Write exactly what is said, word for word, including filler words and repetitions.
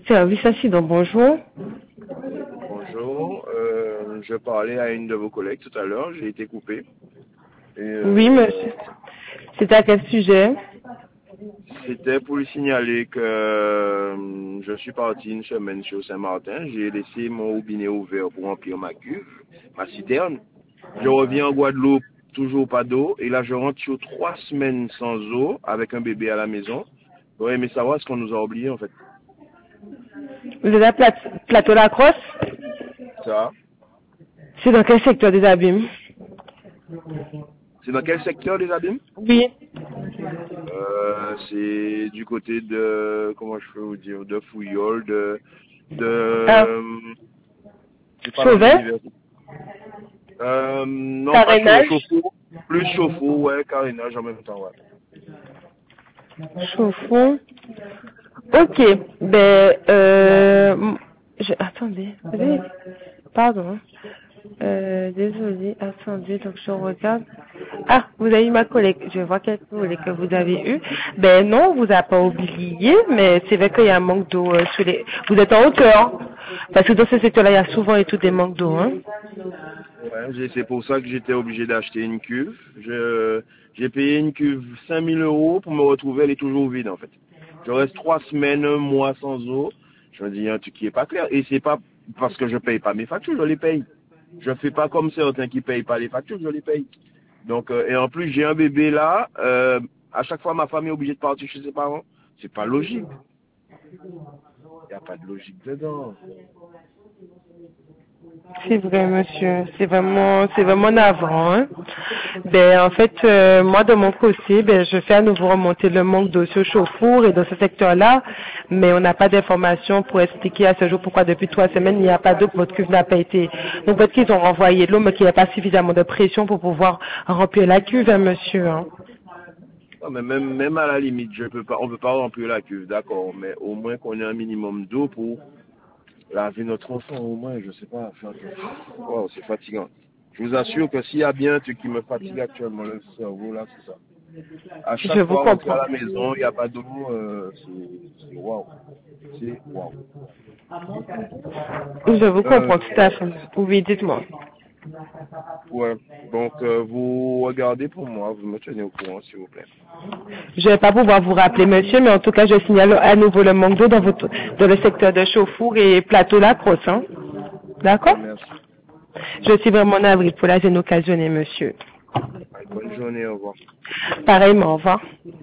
Service incident, bonjour. Bonjour, euh, je parlais à une de vos collègues tout à l'heure, j'ai été coupé. Et, Oui, euh, monsieur. C'est à quel sujet? C'était pour lui signaler que euh, je suis parti une semaine sur Saint-Martin, j'ai laissé mon robinet ouvert pour remplir ma cuve, ma citerne. Je reviens en Guadeloupe, toujours pas d'eau, et là je rentre sur trois semaines sans eau, avec un bébé à la maison. J'aurais aimé savoir ce qu'on nous a oublié en fait. Vous êtes à Plat- Plateau Lacrosse? Ça, C'est dans quel secteur des abîmes? c'est dans quel secteur les abîmes? Oui. Euh, c'est du côté de, comment je peux vous dire, de Fouillol, de, de, Ah, c'est pas loin de Chauvet? l'université. Euh, non, pas chaud, Carénage? chauffe-eau, plus chauffe-eau, ouais, carénage en même temps, ouais. Chauffon. Ok. Ben, euh, m- je, attendez. Attendez. Pardon. Euh, désolé, attendez, donc je regarde. Ah, vous avez eu ma collègue. Je vois quelle collègue que vous avez eu. Ben non, on vous a pas oublié, mais c'est vrai qu'il y a un manque d'eau euh, sur les. Vous êtes en hauteur, parce que dans ce secteur-là, il y a souvent et tout des manques d'eau, hein. Ouais, j'ai- c'est pour ça que j'étais obligé d'acheter une cuve. Je, j'ai payé une cuve cinq mille euros pour me retrouver, elle est toujours vide, en fait. Je reste trois semaines, un mois sans eau. Je me dis, il y a un truc qui est pas clair. Et c'est pas parce que je paye pas mes factures, je les paye. Je fais pas comme certains qui payent pas les factures, je les paye. Donc, euh, et en plus, j'ai un bébé là. Euh, à chaque fois, ma femme est obligée de partir chez ses parents. C'est pas logique. Il n'y a pas de logique dedans. C'est vrai, monsieur. C'est vraiment, c'est vraiment navrant, hein. Ben, en fait, euh, moi, de mon côté, ben, je fais à nouveau remonter le manque d'eau sur Chauffour et dans ce secteur-là, mais on n'a pas d'informations pour expliquer à ce jour pourquoi depuis trois semaines, il n'y a pas d'eau, que votre cuve n'a pas été. Donc, peut-être qu'ils ont renvoyé de l'eau, mais qu'il n'y a pas suffisamment de pression pour pouvoir remplir la cuve, hein, monsieur, hein. Non, mais même, même à la limite, je peux pas, on peut pas remplir la cuve, d'accord, mais au moins qu'on ait un minimum d'eau pour laver notre enfant, au moins, je sais pas, faire que... Wow, c'est fatigant. Je vous assure que s'il y a bien un truc qui me fatigue actuellement le cerveau, là, c'est ça. À Je chaque vous fois, rentrer à comprends. la maison, il n'y a pas d'eau, euh, c'est c'est waouh. C'est waouh. Je vous Euh, comprends tout à fait. Oui, dites-moi. ouais. Donc, euh, vous regardez pour moi, vous me tenez au courant, s'il vous plaît. Je vais pas pouvoir vous rappeler, monsieur, mais en tout cas, je signale à nouveau le manque d'eau dans votre, dans le secteur de Chauffour et Plateau Lacrosse, hein. Ouais, D'accord? merci. Je suis vraiment navrée pour la gêne occasionnée, monsieur. Bonne journée, au revoir. Pareillement, au revoir.